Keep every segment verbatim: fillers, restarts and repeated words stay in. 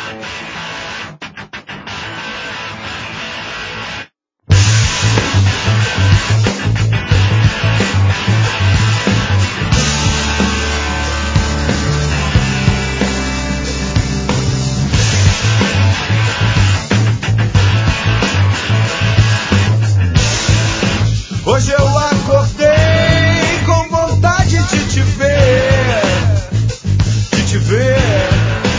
Hoje eu acordei com vontade de te ver, de te ver.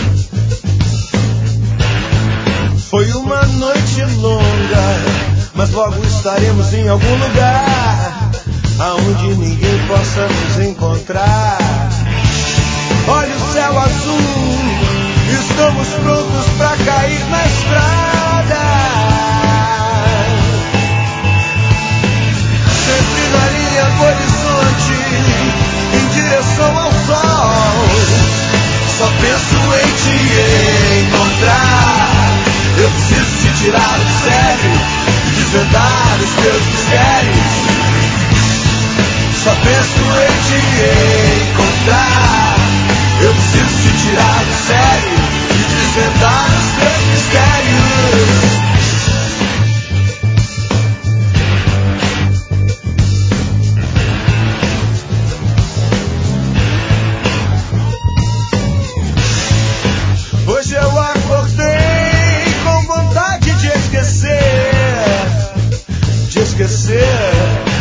Foi uma noite longa, mas logo estaremos em algum lugar aonde ninguém possa nos encontrar. Olha o céu azul, estamos prontos pra cair na estrada. Sempre na linha do horizonte, em direção ao sol. Só penso em te encontrar. Eu preciso te tirar do sério e desvendar os teus mistérios. Só penso em te encontrar. Eu preciso te tirar do sério e desvendar os teus mistérios. Hoje eu acordei com vontade de esquecer, de esquecer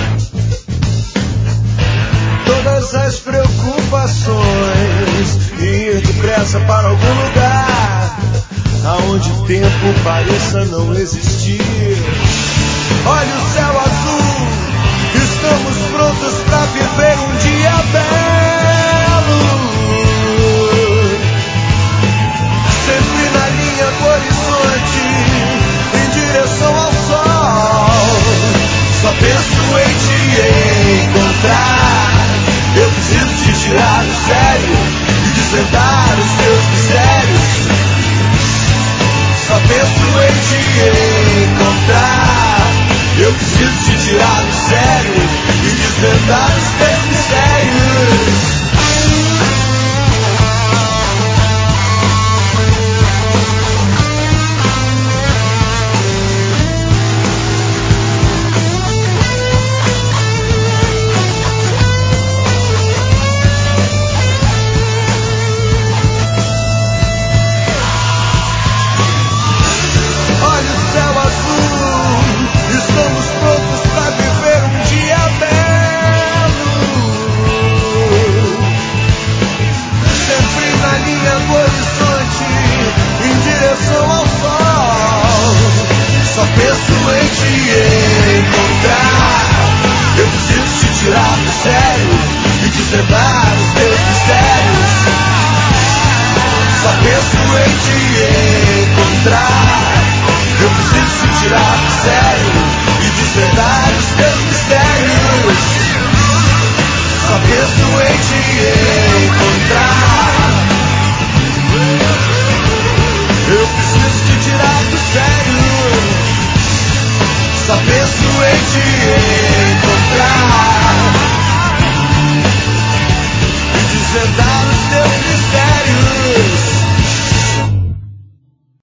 todas as preocupações e ir depressa para algum lugar aonde o tempo pareça não existir. Olha o céu azul, estamos prontos para viver um dia belo. Sempre na linha do horizonte, em direção ao sol. Só penso em te encontrar. Eu preciso te tirar do sério e desvendar os teus mistérios. Só penso em te encontrar. Eu preciso te tirar do sério e desvendar os teus mistérios. Só penso em te